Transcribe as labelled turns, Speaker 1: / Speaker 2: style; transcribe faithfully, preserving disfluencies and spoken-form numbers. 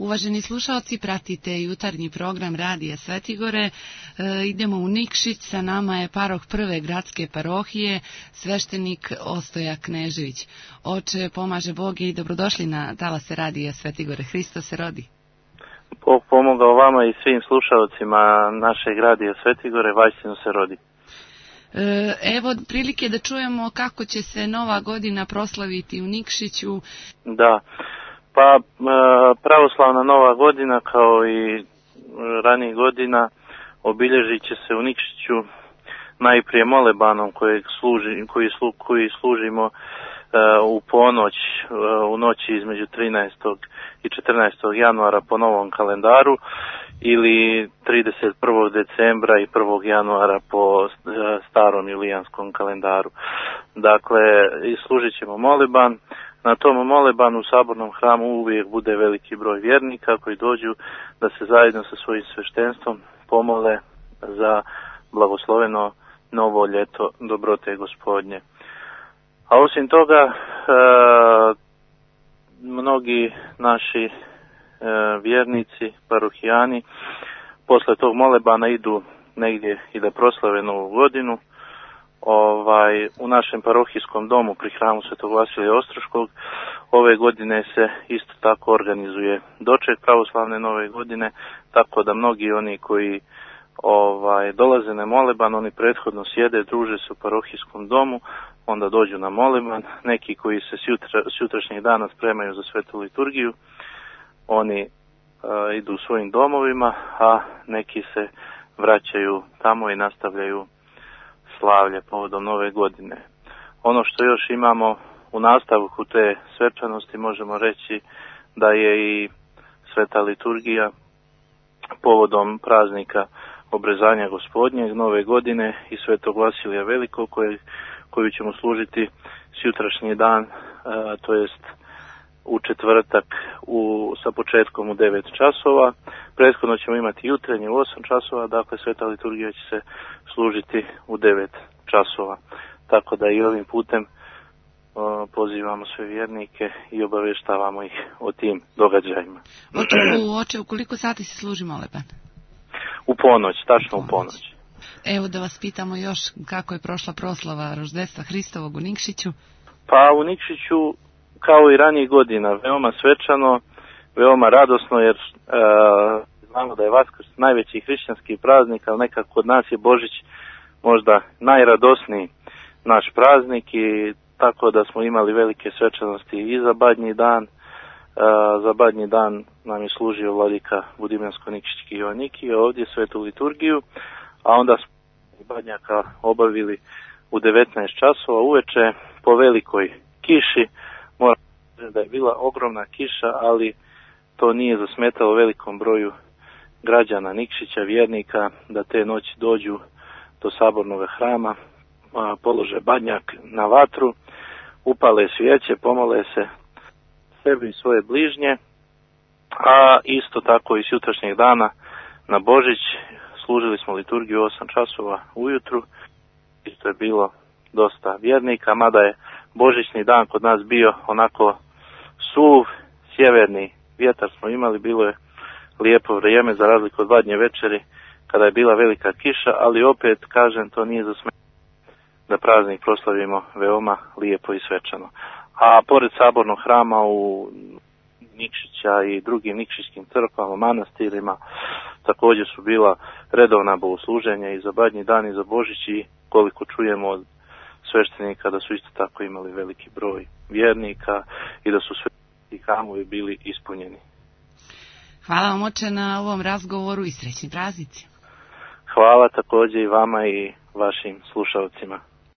Speaker 1: Uvaženi slušalci, pratite jutarnji program Radija Svetigore. E, idemo u Nikšić, sa nama je paroh prve gradske parohije, sveštenik Ostoja Knežević. Oče, pomaže Bog i dobrodošli na talase Radija Svetigore. Hristo se rodi.
Speaker 2: Bog pomogao vama i svim slušalcima našeg Radija Svetigore, vaistinu se rodi.
Speaker 1: E, evo prilike da čujemo kako će se nova godina proslaviti u Nikšiću.
Speaker 2: Da. Pa pravoslavna nova godina kao i ranijih godina obilježit će se u Nikšiću najprije molebanom kojeg služi, koji, slu, koji služimo u ponoć, u noći između trinaestog i četrnaestog januara po novom kalendaru ili trideset prvog decembra i prvog januara po starom julijanskom kalendaru. Dakle, služit ćemo moleban. Na tom molebanu u sabornom hramu uvijek bude veliki broj vjernika koji dođu da se zajedno sa svojim sveštenstvom pomole za blagosloveno novo ljeto dobrote Gospodnje. A osim toga, e, mnogi naši e, vjernici, parohijani, posle tog molebana idu negdje i da proslave novu godinu. Ovaj, u našem parohijskom domu pri hramu Svetog Vasilija Ostroškog ove godine se isto tako organizuje doček pravoslavne nove godine, tako da mnogi oni koji ovaj, dolaze na moleban, oni prethodno sjede, druže se u parohijskom domu, onda dođu na moleban. Neki koji se s, jutra, s jutrašnjeg dana spremaju za svetu liturgiju, oni a, idu u svojim domovima, a neki se vraćaju tamo i nastavljaju slavlje povodom nove godine. Ono što još imamo u nastavku te svečanosti, možemo reći da je i sveta liturgija povodom praznika obrezanja Gospodnjeg, nove godine i svetog Vasilija Velikog, koje, koju ćemo služiti s jutrašnji dan, a, to jest u četvrtak u, sa početkom u devet časova. Prethodno ćemo imati jutrenje u osam časova, dakle sveta liturgija će se služiti u devet časova. Tako da i ovim putem o, pozivamo sve vjernike i obavještavamo ih o tim događajima.
Speaker 1: Oče, u, oče, u koliko sati se služi moleban?
Speaker 2: U ponoć, tačno u ponoć.
Speaker 1: Evo da vas pitamo još kako je prošla proslava roždestva Hristovog u Nikšiću.
Speaker 2: Pa u Nikšiću, kao i ranijih godina, veoma svečano, veoma radosno, jer e, znamo da je Vaskrs najveći hrišćanski praznik, ali nekako kod nas je Božić možda najradosniji naš praznik, i tako da smo imali velike svečanosti i za Badnji dan. E, za Badnji dan nam je služio vladika Budimansko-Nikšićki Joannikije ovdje svetu liturgiju, a onda smo Badnjaka obavili u devetnaest časova uveče po velikoj kiši. Moram reći da je bila ogromna kiša, ali to nije zasmetalo velikom broju građana Nikšića, vjernika, da te noći dođu do sabornog hrama, polože badnjak na vatru, upale svijeće, pomole se sebi i svoje bližnje, a isto tako i s jutrašnjeg dana na Božić služili smo liturgiju osam časova ujutru. Isto je bilo dosta vjernika, mada je Božićni dan kod nas bio onako suv, sjeverni vjetar smo imali, bilo je lijepo vrijeme za razliku od Badnje večeri kada je bila velika kiša, ali opet, kažem, to nije za smetanje da praznik proslavimo veoma lijepo i svečano. A pored sabornog hrama u Nikšića i drugim nikšićkim crkvama, manastirima, također su bila redovna bogosluženja i za Badnji dan i za Božić, i koliko čujemo od sveštenika da su isto tako imali veliki broj vjernika i da su sve hramovi bili ispunjeni.
Speaker 1: Hvala vam, oče, na ovom razgovoru i srećni praznici.
Speaker 2: Hvala također i vama i vašim slušalcima.